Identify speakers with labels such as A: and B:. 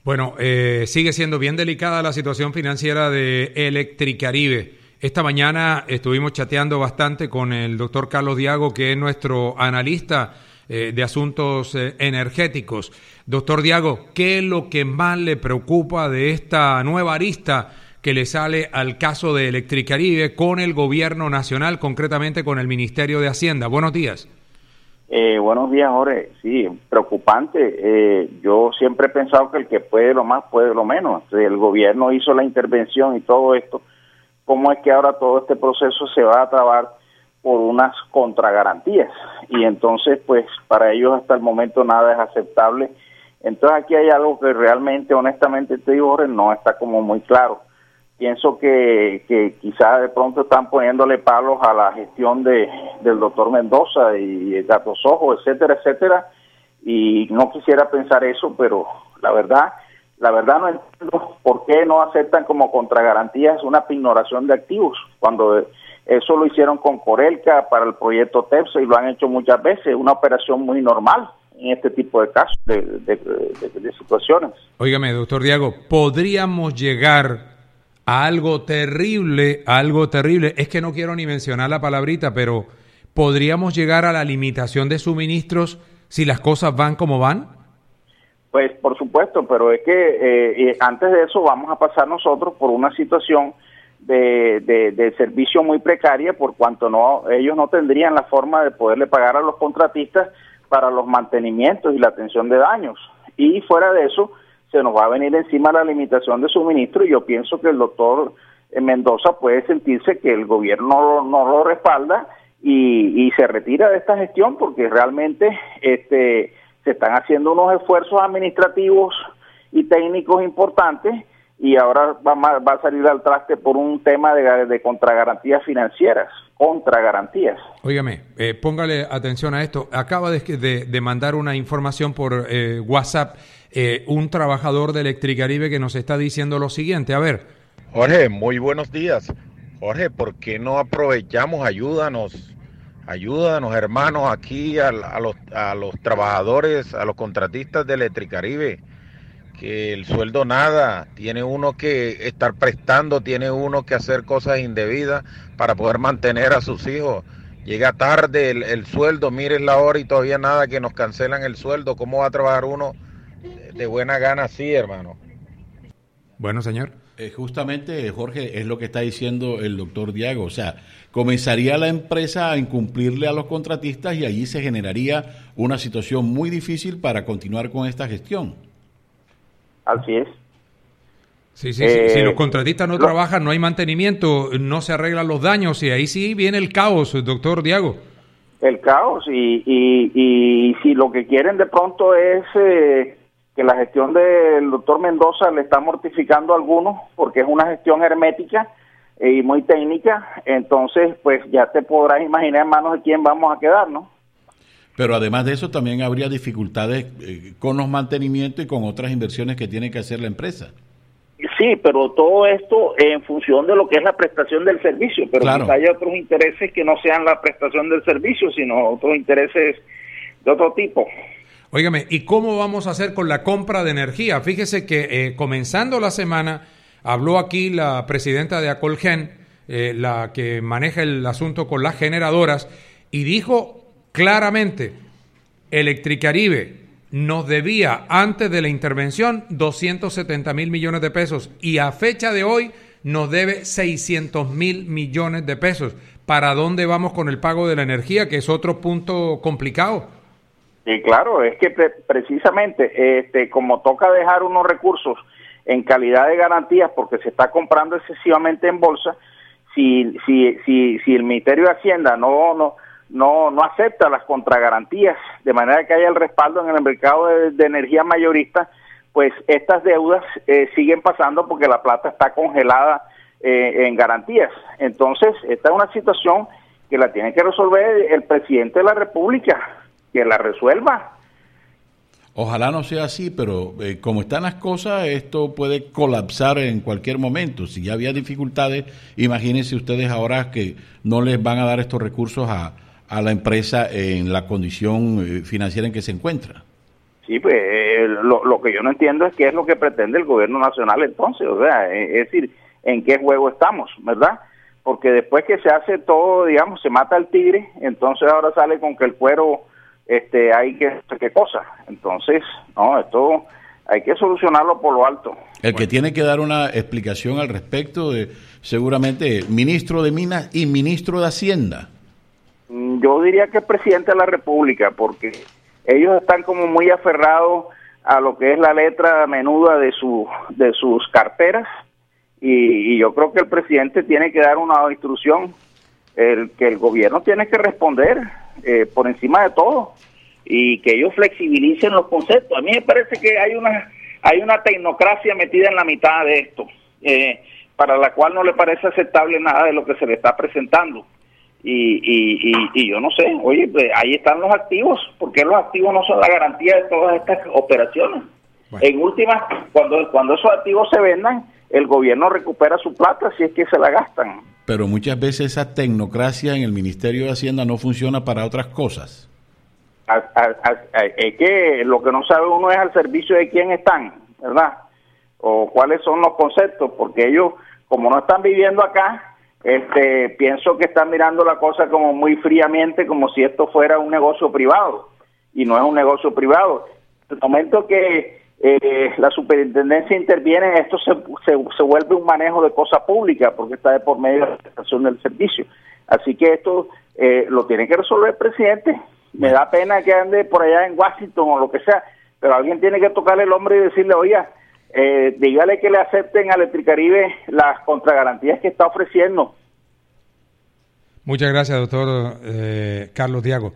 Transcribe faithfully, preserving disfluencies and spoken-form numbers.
A: Bueno, eh, sigue siendo bien delicada la situación financiera de Electricaribe. Esta mañana estuvimos chateando bastante con el doctor Carlos Diago, que es nuestro analista eh, de asuntos eh, energéticos. Doctor Diago, ¿qué es lo que más le preocupa de esta nueva arista que le sale al caso de Electricaribe con el gobierno nacional, concretamente con el Ministerio de Hacienda? Buenos días.
B: Eh, buenos días, Jorge. Sí, preocupante. Eh, yo siempre he pensado que el que puede lo más puede lo menos. El gobierno hizo la intervención y todo esto. ¿Cómo es que ahora todo este proceso se va a trabar por unas contragarantías? Y entonces, pues, para ellos hasta el momento nada es aceptable. Entonces aquí hay algo que realmente, honestamente te digo, Jorge, no está como muy claro. Pienso que, que quizás de pronto están poniéndole palos a la gestión de del doctor Mendoza y Gato Sojo, etcétera, etcétera, y no quisiera pensar eso, pero la verdad, la verdad no entiendo por qué no aceptan como contragarantías una pignoración de activos, cuando eso lo hicieron con Corelca para el proyecto TEPSA y lo han hecho muchas veces, una operación muy normal en este tipo de casos, de, de, de, de situaciones.
A: Óigame, doctor Diago, ¿podríamos llegar a algo terrible, a algo terrible? Es que no quiero ni mencionar la palabrita, pero ¿podríamos llegar a la limitación de suministros si las cosas van como van?
B: Pues por supuesto, pero es que eh, antes de eso vamos a pasar nosotros por una situación de, de, de servicio muy precaria, por cuanto no ellos no tendrían la forma de poderle pagar a los contratistas para los mantenimientos y la atención de daños. Y fuera de eso, se nos va a venir encima la limitación de suministro y yo pienso que el doctor Mendoza puede sentirse que el gobierno no lo respalda y, y se retira de esta gestión porque realmente este se están haciendo unos esfuerzos administrativos y técnicos importantes y ahora va, va a salir al traste por un tema de, de contragarantías financieras, contragarantías.
A: Óigame, eh, póngale atención a esto. Acaba de, de, de mandar una información por eh, WhatsApp eh, un trabajador de Electricaribe que nos está diciendo lo siguiente. A ver.
C: Jorge, muy buenos días. Jorge, ¿por qué no aprovechamos? Ayúdanos, ayúdanos, hermanos, aquí a, a, los, a los trabajadores, a los contratistas de Electricaribe, que el sueldo nada, tiene uno que estar prestando, tiene uno que hacer cosas indebidas para poder mantener a sus hijos. Llega tarde el, el sueldo, miren la hora y todavía nada, que nos cancelan el sueldo. ¿Cómo va a trabajar uno de buena gana así, hermano?
A: Bueno, señor.
D: Eh, justamente, Jorge, es lo que está diciendo el doctor Diago. O sea, comenzaría la empresa a incumplirle a los contratistas y allí se generaría una situación muy difícil para continuar con esta gestión.
B: Así es.
A: Sí, sí,
B: eh,
A: sí. Si los contratistas no
B: lo,
A: trabajan, no hay mantenimiento, no se arreglan los daños y ahí sí viene el caos, doctor Diago.
B: El caos y, y, y si lo que quieren de pronto es eh, que la gestión del doctor Mendoza le está mortificando a algunos porque es una gestión hermética eh, y muy técnica, entonces pues ya te podrás imaginar en manos de quién vamos a quedar, ¿no?
D: Pero además de eso también habría dificultades eh, con los mantenimientos y con otras inversiones que tiene que hacer la empresa.
B: Sí, pero todo esto en función de lo que es la prestación del servicio, pero
D: claro,
B: quizá hay otros intereses que no sean la prestación del servicio, sino otros intereses de otro tipo.
A: Óigame, ¿y cómo vamos a hacer con la compra de energía? Fíjese que eh, comenzando la semana habló aquí la presidenta de Acolgen, eh, la que maneja el asunto con las generadoras, y dijo claramente, Electricaribe nos debía antes de la intervención doscientos setenta mil millones de pesos y a fecha de hoy nos debe seiscientos mil millones de pesos. ¿Para dónde vamos con el pago de la energía, que es otro punto complicado?
B: Sí, claro, es que pre precisamente este, como toca dejar unos recursos en calidad de garantías porque se está comprando excesivamente en bolsa, si si si si el Ministerio de Hacienda no no no no acepta las contragarantías de manera que haya el respaldo en el mercado de, de energía mayorista, pues estas deudas eh, siguen pasando porque la plata está congelada eh, en garantías. Entonces, esta es una situación que la tiene que resolver el presidente de la República, que la resuelva.
D: Ojalá no sea así, pero eh, como están las cosas, esto puede colapsar en cualquier momento. Si ya había dificultades, imagínense ustedes ahora que no les van a dar estos recursos a, a la empresa en la condición financiera en que se encuentra.
B: Sí, pues eh, lo, lo que yo no entiendo es qué es lo que pretende el gobierno nacional entonces, o sea, es, es decir, en qué juego estamos, ¿verdad? Porque después que se hace todo, digamos, se mata al tigre, entonces ahora sale con que el cuero, este, hay que, qué cosa. Entonces, no, esto hay que solucionarlo por lo alto.
D: El que tiene que dar una explicación al respecto, de seguramente ministro de Minas y ministro de Hacienda.
B: Yo diría que el presidente de la República, porque ellos están como muy aferrados a lo que es la letra menuda de su de sus carteras, y, y yo creo que el presidente tiene que dar una instrucción, el que el gobierno tiene que responder eh, por encima de todo, y que ellos flexibilicen los conceptos. A mí me parece que hay una hay una tecnocracia metida en la mitad de esto, eh, para la cual no le parece aceptable nada de lo que se le está presentando. Y, y, y, y yo no sé, oye, pues ahí están los activos, porque los activos no son la garantía de todas estas operaciones. Bueno. En últimas, cuando, cuando esos activos se vendan, el gobierno recupera su plata si es que se la gastan.
D: Pero muchas veces esa tecnocracia en el Ministerio de Hacienda no funciona para otras cosas.
B: A, a, a, es que lo que no sabe uno es al servicio de quién están, ¿verdad? O cuáles son los conceptos, porque ellos, como no están viviendo acá, Este, pienso que están mirando la cosa como muy fríamente, como si esto fuera un negocio privado, y no es un negocio privado. En el momento que eh, la superintendencia interviene, esto se, se, se vuelve un manejo de cosa pública, porque está de por medio de la prestación del servicio. Así que esto eh, lo tiene que resolver el presidente. Me da pena que ande por allá en Washington o lo que sea, pero alguien tiene que tocarle el hombro y decirle, oiga, Eh, dígale que le acepten a Electricaribe las contragarantías que está ofreciendo.
A: Muchas gracias, doctor eh, Carlos Diago.